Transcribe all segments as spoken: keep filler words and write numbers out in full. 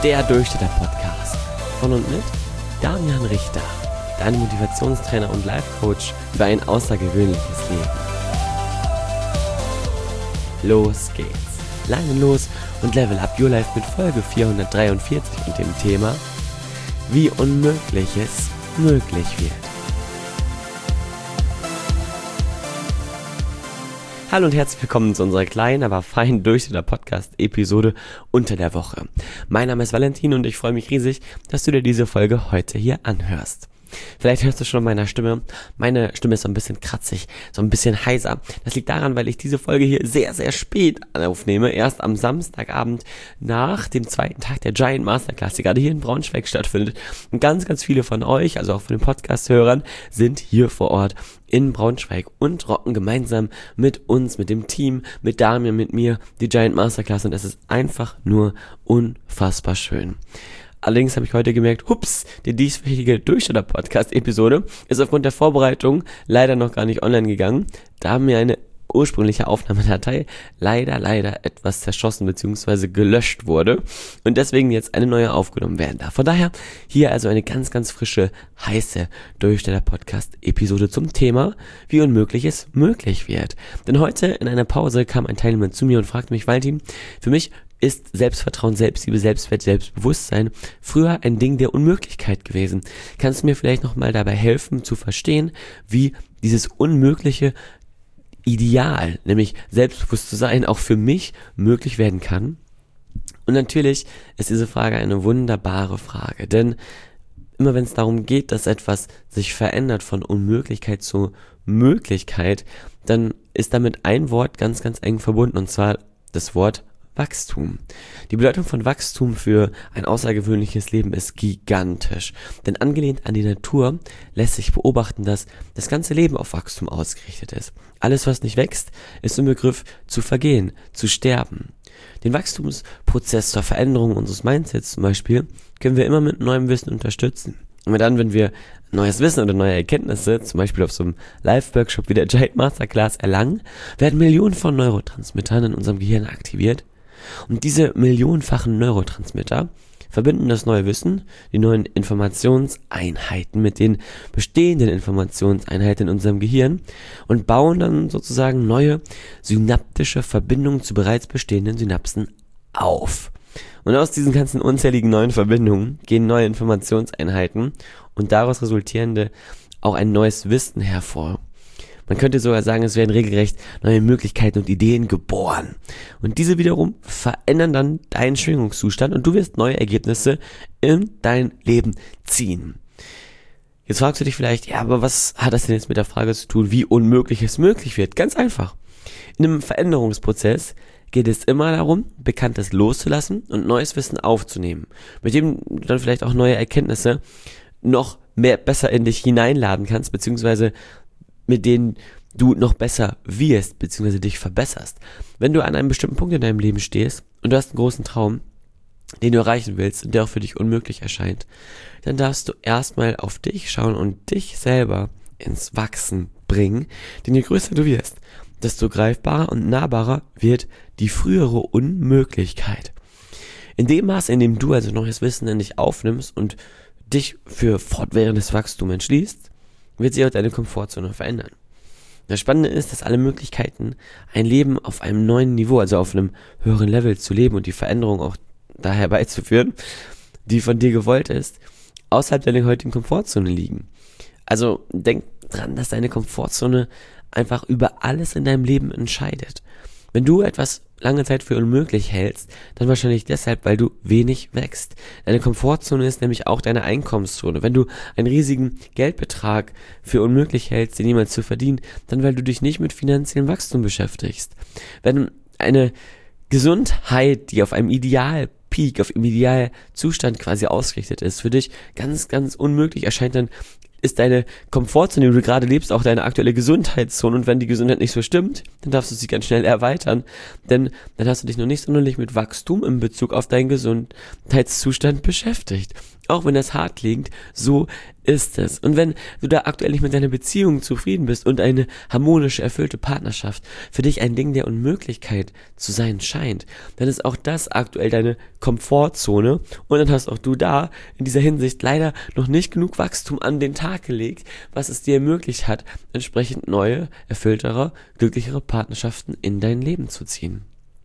der Durchstarter-Podcast von und mit Damian Richter, dein Motivationstrainer und Life-Coach für ein außergewöhnliches Leben. Los geht's! Leine los und level up your life mit Folge vierhundertdreiundvierzig und dem Thema, wie Unmögliches möglich wird. Hallo und herzlich willkommen zu unserer kleinen, aber feinen Durchstarter-Podcast-Episode unter der Woche. Mein Name ist Valentin und ich freue mich riesig, dass du dir diese Folge heute hier anhörst. Vielleicht hörst du schon an meiner Stimme, meine Stimme ist so ein bisschen kratzig, so ein bisschen heiser. Das liegt daran, weil ich diese Folge hier sehr, sehr spät aufnehme, erst am Samstagabend nach dem zweiten Tag der Giant Masterclass, die gerade hier in Braunschweig stattfindet. Und ganz, ganz viele von euch, also auch von den Podcast-Hörern, sind hier vor Ort in Braunschweig und rocken gemeinsam mit uns, mit dem Team, mit Damian, mit mir die Giant Masterclass und es ist einfach nur unfassbar schön. Allerdings habe ich heute gemerkt, hups, die dieswöchige Durchstarter-Podcast-Episode ist aufgrund der Vorbereitung leider noch gar nicht online gegangen, da mir eine ursprüngliche Aufnahmedatei leider, leider etwas zerschossen bzw. gelöscht wurde und deswegen jetzt eine neue aufgenommen werden darf. Von daher hier also eine ganz, ganz frische, heiße Durchstarter-Podcast-Episode zum Thema, wie Unmögliches möglich wird. Denn heute in einer Pause kam ein Teilnehmer zu mir und fragte mich, Valentin, für mich ist Selbstvertrauen, Selbstliebe, Selbstwert, Selbstbewusstsein früher ein Ding der Unmöglichkeit gewesen. Kannst du mir vielleicht nochmal dabei helfen zu verstehen, wie dieses unmögliche Ideal, nämlich selbstbewusst zu sein, auch für mich möglich werden kann? Und natürlich ist diese Frage eine wunderbare Frage, denn immer wenn es darum geht, dass etwas sich verändert von Unmöglichkeit zu Möglichkeit, dann ist damit ein Wort ganz, ganz eng verbunden, und zwar das Wort Wachstum. Die Bedeutung von Wachstum für ein außergewöhnliches Leben ist gigantisch, denn angelehnt an die Natur lässt sich beobachten, dass das ganze Leben auf Wachstum ausgerichtet ist. Alles, was nicht wächst, ist im Begriff zu vergehen, zu sterben. Den Wachstumsprozess zur Veränderung unseres Mindsets zum Beispiel können wir immer mit neuem Wissen unterstützen. Und dann, wenn wir neues Wissen oder neue Erkenntnisse, zum Beispiel auf so einem Live-Workshop wie der Giant Masterclass erlangen, werden Millionen von Neurotransmittern in unserem Gehirn aktiviert. Und diese millionenfachen Neurotransmitter verbinden das neue Wissen, die neuen Informationseinheiten mit den bestehenden Informationseinheiten in unserem Gehirn und bauen dann sozusagen neue synaptische Verbindungen zu bereits bestehenden Synapsen auf. Und aus diesen ganzen unzähligen neuen Verbindungen gehen neue Informationseinheiten und daraus resultierende auch ein neues Wissen hervor. Man könnte sogar sagen, es werden regelrecht neue Möglichkeiten und Ideen geboren. Und diese wiederum verändern dann deinen Schwingungszustand und du wirst neue Ergebnisse in dein Leben ziehen. Jetzt fragst du dich vielleicht, ja, aber was hat das denn jetzt mit der Frage zu tun, wie unmöglich es möglich wird? Ganz einfach. In einem Veränderungsprozess geht es immer darum, Bekanntes loszulassen und neues Wissen aufzunehmen, mit dem du dann vielleicht auch neue Erkenntnisse noch mehr besser in dich hineinladen kannst, beziehungsweise mit denen du noch besser wirst, beziehungsweise dich verbesserst. Wenn du an einem bestimmten Punkt in deinem Leben stehst und du hast einen großen Traum, den du erreichen willst und der auch für dich unmöglich erscheint, dann darfst du erstmal auf dich schauen und dich selber ins Wachsen bringen, denn je größer du wirst, desto greifbarer und nahbarer wird die frühere Unmöglichkeit. In dem Maße, in dem du also neues Wissen in dich aufnimmst und dich für fortwährendes Wachstum entschließt, wird sich auch deine Komfortzone verändern. Das Spannende ist, dass alle Möglichkeiten, ein Leben auf einem neuen Niveau, also auf einem höheren Level zu leben und die Veränderung auch da herbeizuführen, die von dir gewollt ist, außerhalb deiner heutigen Komfortzone liegen. Also denk dran, dass deine Komfortzone einfach über alles in deinem Leben entscheidet. Wenn du etwas lange Zeit für unmöglich hältst, dann wahrscheinlich deshalb, weil du wenig wächst. Deine Komfortzone ist nämlich auch deine Einkommenszone. Wenn du einen riesigen Geldbetrag für unmöglich hältst, den niemals zu verdienen, dann weil du dich nicht mit finanziellem Wachstum beschäftigst. Wenn eine Gesundheit, die auf einem Idealpeak, auf einem Idealzustand quasi ausgerichtet ist, für dich ganz, ganz unmöglich erscheint, dann ist deine Komfortzone, in der du gerade lebst, auch deine aktuelle Gesundheitszone. Und wenn die Gesundheit nicht so stimmt, dann darfst du sie ganz schnell erweitern. Denn dann hast du dich noch nicht sonderlich mit Wachstum in Bezug auf deinen Gesundheitszustand beschäftigt. Auch wenn das hart klingt, so ist es. Und wenn du da aktuell nicht mit deiner Beziehung zufrieden bist und eine harmonische, erfüllte Partnerschaft für dich ein Ding der Unmöglichkeit zu sein scheint, dann ist auch das aktuell deine Komfortzone und dann hast auch du da in dieser Hinsicht leider noch nicht genug Wachstum an den Tag gelegt, was es dir ermöglicht hat, entsprechend neue, erfülltere, glücklichere Partnerschaften in dein Leben zu ziehen.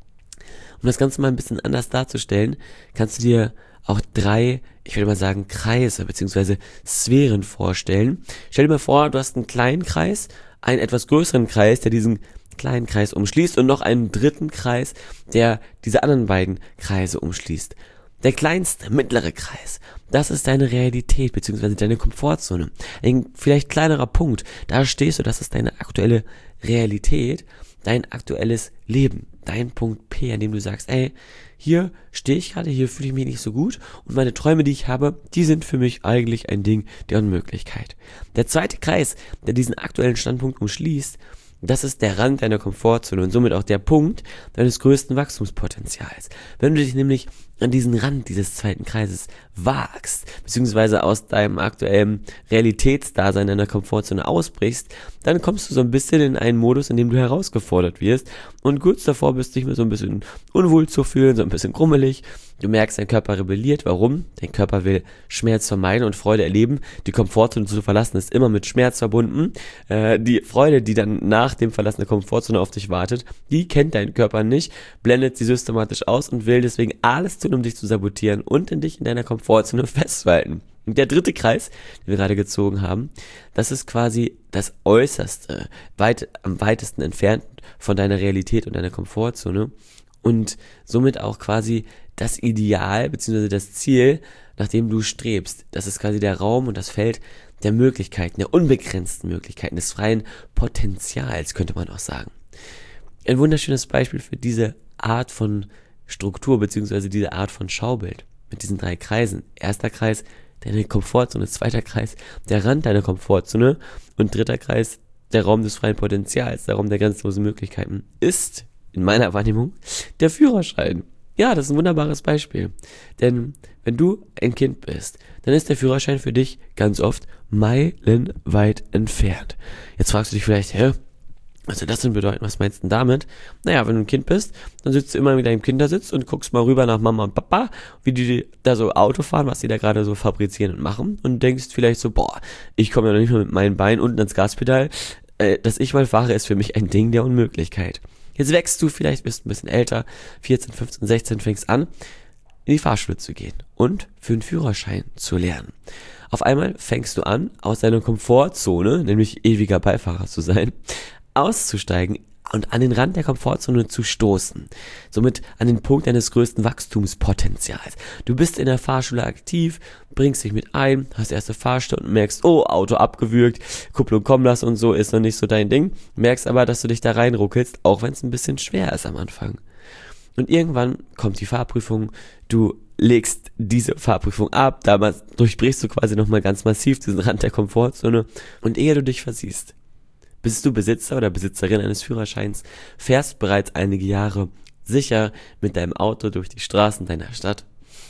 Um das Ganze mal ein bisschen anders darzustellen, kannst du dir auch drei, ich würde mal sagen, Kreise bzw. Sphären vorstellen. Stell dir mal vor, du hast einen kleinen Kreis, einen etwas größeren Kreis, der diesen kleinen Kreis umschließt und noch einen dritten Kreis, der diese anderen beiden Kreise umschließt. Der kleinste, mittlere Kreis, das ist deine Realität bzw. deine Komfortzone. Ein vielleicht kleinerer Punkt, da stehst du, das ist deine aktuelle Realität, dein aktuelles Leben, dein Punkt P, an dem du sagst, ey, hier stehe ich gerade, hier fühle ich mich nicht so gut und meine Träume, die ich habe, die sind für mich eigentlich ein Ding der Unmöglichkeit. Der zweite Kreis, der diesen aktuellen Standpunkt umschließt, das ist der Rand deiner Komfortzone und somit auch der Punkt deines größten Wachstumspotenzials. Wenn du dich nämlich an diesen Rand dieses zweiten Kreises wagst, beziehungsweise aus deinem aktuellen Realitätsdasein deiner Komfortzone ausbrichst, dann kommst du so ein bisschen in einen Modus, in dem du herausgefordert wirst und kurz davor bist, dich so ein bisschen unwohl zu fühlen, so ein bisschen grummelig. Du merkst, dein Körper rebelliert. Warum? Dein Körper will Schmerz vermeiden und Freude erleben. Die Komfortzone zu verlassen ist immer mit Schmerz verbunden. Äh, die Freude, die dann nach dem Verlassen der Komfortzone auf dich wartet, die kennt dein Körper nicht, blendet sie systematisch aus und will deswegen alles tun, um dich zu sabotieren und in dich in deiner Komfortzone festzuhalten. Und der dritte Kreis, den wir gerade gezogen haben, das ist quasi das Äußerste, weit, am weitesten entfernt von deiner Realität und deiner Komfortzone und somit auch quasi das Ideal bzw. das Ziel, nach dem du strebst. Das ist quasi der Raum und das Feld der Möglichkeiten, der unbegrenzten Möglichkeiten, des freien Potenzials, könnte man auch sagen. Ein wunderschönes Beispiel für diese Art von Struktur bzw. diese Art von Schaubild mit diesen drei Kreisen. Erster Kreis, deine Komfortzone, zweiter Kreis, der Rand deiner Komfortzone und dritter Kreis, der Raum des freien Potenzials, der Raum der grenzenlosen Möglichkeiten, ist in meiner Wahrnehmung der Führerschein. Ja, das ist ein wunderbares Beispiel. Denn wenn du ein Kind bist, dann ist der Führerschein für dich ganz oft meilenweit entfernt. Jetzt fragst du dich vielleicht, hä, was soll das denn bedeuten? Was meinst du denn damit? Naja, wenn du ein Kind bist, dann sitzt du immer mit deinem Kindersitz und guckst mal rüber nach Mama und Papa, wie die da so Auto fahren, was die da gerade so fabrizieren und machen und denkst vielleicht so, boah, ich komme ja noch nicht mal mit meinen Beinen unten ans Gaspedal. Äh, dass ich mal fahre, ist für mich ein Ding der Unmöglichkeit. Jetzt wächst du vielleicht, bist ein bisschen älter, vierzehn, fünfzehn, sechzehn, fängst an, in die Fahrschule zu gehen und für einen Führerschein zu lernen. Auf einmal fängst du an, aus deiner Komfortzone, nämlich ewiger Beifahrer zu sein, auszusteigen und an den Rand der Komfortzone zu stoßen. Somit an den Punkt deines größten Wachstumspotenzials. Du bist in der Fahrschule aktiv, bringst dich mit ein, hast erste Fahrstunden, merkst, oh, Auto abgewürgt, Kupplung kommen lassen und so, ist noch nicht so dein Ding. Merkst aber, dass du dich da reinruckelst, auch wenn es ein bisschen schwer ist am Anfang. Und irgendwann kommt die Fahrprüfung, du legst diese Fahrprüfung ab, damals durchbrichst du quasi nochmal ganz massiv diesen Rand der Komfortzone und ehe du dich versiehst, bist du Besitzer oder Besitzerin eines Führerscheins, fährst bereits einige Jahre sicher mit deinem Auto durch die Straßen deiner Stadt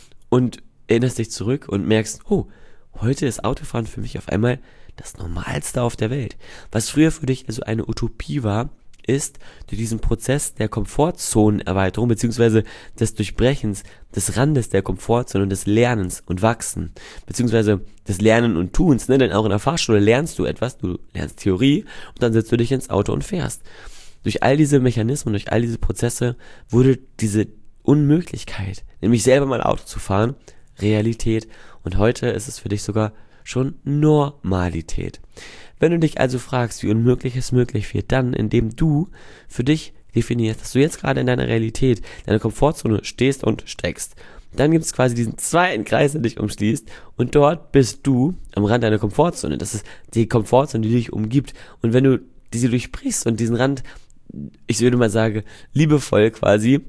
und erinnerst dich zurück und merkst, oh, heute ist Autofahren für mich auf einmal das Normalste auf der Welt. Was früher für dich also eine Utopie war, ist durch diesen Prozess der Komfortzonenerweiterung bzw. des Durchbrechens des Randes der Komfortzone und des Lernens und Wachsen bzw. des Lernen und Tuns, ne? Denn auch in der Fahrschule lernst du etwas, du lernst Theorie und dann setzt du dich ins Auto und fährst. Durch all diese Mechanismen, durch all diese Prozesse wurde diese Unmöglichkeit, nämlich selber mal Auto zu fahren, Realität und heute ist es für dich sogar schon Normalität. Wenn du dich also fragst, wie unmöglich es möglich wird, dann, indem du für dich definierst, dass du jetzt gerade in deiner Realität, deiner Komfortzone stehst und steckst, dann gibt es quasi diesen zweiten Kreis, der dich umschließt und dort bist du am Rand deiner Komfortzone. Das ist die Komfortzone, die dich umgibt und wenn du diese durchbrichst und diesen Rand, ich würde mal sagen, liebevoll quasi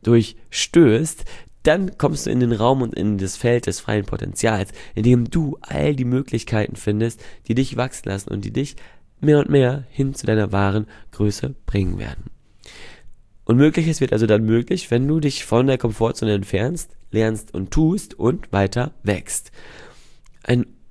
durchstößt, dann kommst du in den Raum und in das Feld des freien Potenzials, in dem du all die Möglichkeiten findest, die dich wachsen lassen und die dich mehr und mehr hin zu deiner wahren Größe bringen werden. Unmögliches wird also dann möglich, wenn du dich von der Komfortzone entfernst, lernst und tust und weiter wächst. Ein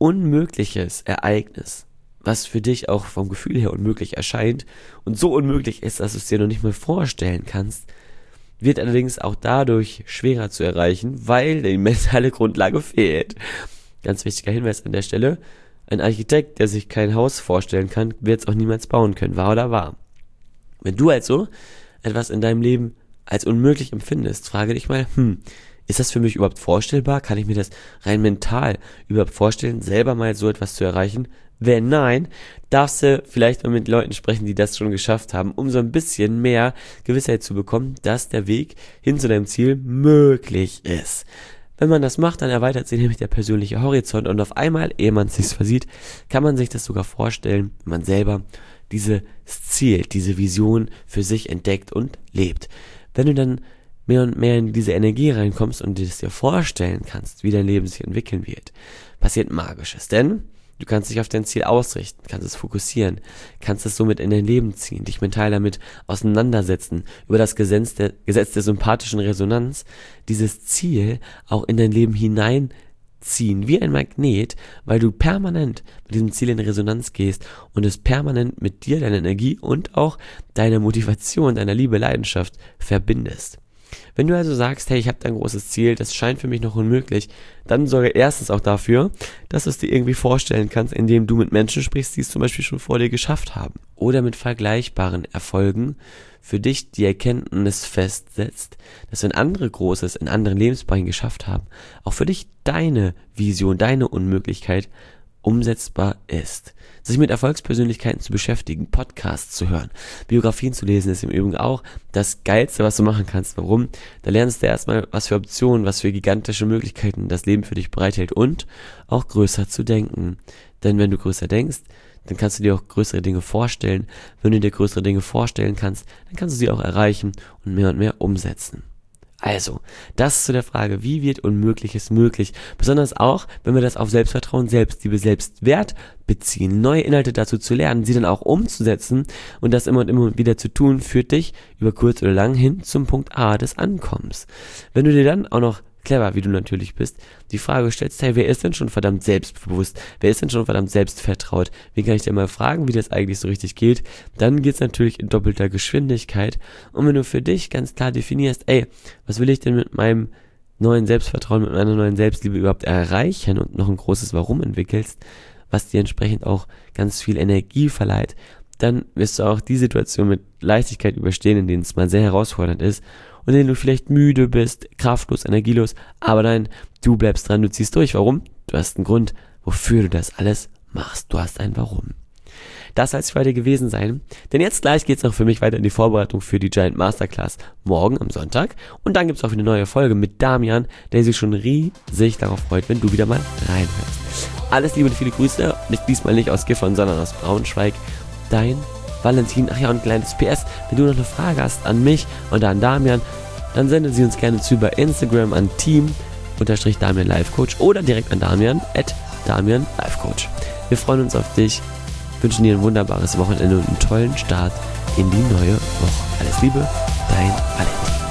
unmögliches Ereignis, was für dich auch vom Gefühl her unmöglich erscheint und so unmöglich ist, dass du es dir noch nicht mal vorstellen kannst, wird allerdings auch dadurch schwerer zu erreichen, weil die mentale Grundlage fehlt. Ganz wichtiger Hinweis an der Stelle: Ein Architekt, der sich kein Haus vorstellen kann, wird es auch niemals bauen können, wahr oder wahr? Wenn du also etwas in deinem Leben als unmöglich empfindest, frage dich mal, hm, ist das für mich überhaupt vorstellbar? Kann ich mir das rein mental überhaupt vorstellen, selber mal so etwas zu erreichen? Wenn nein, darfst du vielleicht mal mit Leuten sprechen, die das schon geschafft haben, um so ein bisschen mehr Gewissheit zu bekommen, dass der Weg hin zu deinem Ziel möglich ist. Wenn man das macht, dann erweitert sich nämlich der persönliche Horizont und auf einmal, ehe man es sich versieht, kann man sich das sogar vorstellen, wenn man selber dieses Ziel, diese Vision für sich entdeckt und lebt. Wenn du dann mehr und mehr in diese Energie reinkommst und dir das dir vorstellen kannst, wie dein Leben sich entwickeln wird, passiert Magisches, denn du kannst dich auf dein Ziel ausrichten, kannst es fokussieren, kannst es somit in dein Leben ziehen, dich mental damit auseinandersetzen, über das Gesetz der, Gesetz der sympathischen Resonanz, dieses Ziel auch in dein Leben hineinziehen, wie ein Magnet, weil du permanent mit diesem Ziel in Resonanz gehst und es permanent mit dir, deiner Energie und auch deiner Motivation, deiner Liebe, Leidenschaft verbindest. Wenn du also sagst, hey, ich habe da ein großes Ziel, das scheint für mich noch unmöglich, dann sorge erstens auch dafür, dass du es dir irgendwie vorstellen kannst, indem du mit Menschen sprichst, die es zum Beispiel schon vor dir geschafft haben. Oder mit vergleichbaren Erfolgen für dich die Erkenntnis festsetzt, dass wenn andere Großes in anderen Lebensbereichen geschafft haben, auch für dich deine Vision, deine Unmöglichkeit umsetzbar ist. Sich mit Erfolgspersönlichkeiten zu beschäftigen, Podcasts zu hören, Biografien zu lesen, ist im Übrigen auch das Geilste, was du machen kannst. Warum? Da lernst du erstmal, was für Optionen, was für gigantische Möglichkeiten das Leben für dich bereithält und auch größer zu denken. Denn wenn du größer denkst, dann kannst du dir auch größere Dinge vorstellen. Wenn du dir größere Dinge vorstellen kannst, dann kannst du sie auch erreichen und mehr und mehr umsetzen. Also, das zu der Frage, wie wird Unmögliches möglich? Besonders auch, wenn wir das auf Selbstvertrauen, Selbstliebe, Selbstwert beziehen. Neue Inhalte dazu zu lernen, sie dann auch umzusetzen und das immer und immer wieder zu tun, führt dich über kurz oder lang hin zum Punkt A des Ankommens. Wenn du dir dann auch noch, clever wie du natürlich bist, die Frage stellst, hey, wer ist denn schon verdammt selbstbewusst? Wer ist denn schon verdammt selbstvertraut? Wie kann ich dir mal fragen, wie das eigentlich so richtig geht? Dann geht's natürlich in doppelter Geschwindigkeit. Und wenn du für dich ganz klar definierst, ey, was will ich denn mit meinem neuen Selbstvertrauen, mit meiner neuen Selbstliebe überhaupt erreichen und noch ein großes Warum entwickelst, was dir entsprechend auch ganz viel Energie verleiht, dann wirst du auch die Situation mit Leichtigkeit überstehen, in denen es mal sehr herausfordernd ist und in denen du vielleicht müde bist, kraftlos, energielos, aber nein, du bleibst dran, du ziehst durch. Warum? Du hast einen Grund, wofür du das alles machst. Du hast ein Warum. Das soll es für heute gewesen sein, denn jetzt gleich geht es noch für mich weiter in die Vorbereitung für die Giant Masterclass morgen am Sonntag und dann gibt es auch eine neue Folge mit Damian, der sich schon riesig darauf freut, wenn du wieder mal reinhörst. Alles Liebe und viele Grüße, nicht diesmal nicht aus Gifhorn, sondern aus Braunschweig. Dein Valentin. Ach ja, und ein kleines P S, wenn du noch eine Frage hast an mich oder an Damian, dann sende sie uns gerne zu über Instagram an team unterstrich Damian Life Coach oder direkt an Damian at Damian Life Coach. Wir freuen uns auf dich, wünschen dir ein wunderbares Wochenende und einen tollen Start in die neue Woche. Alles Liebe, dein Valentin.